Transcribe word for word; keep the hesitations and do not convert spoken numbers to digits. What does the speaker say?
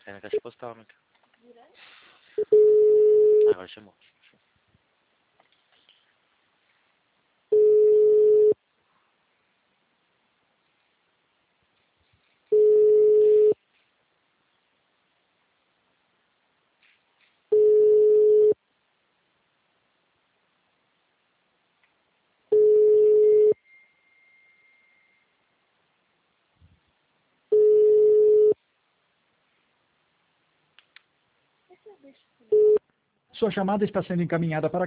É na caixa postal, né? Agora chamou. Sua chamada está sendo encaminhada para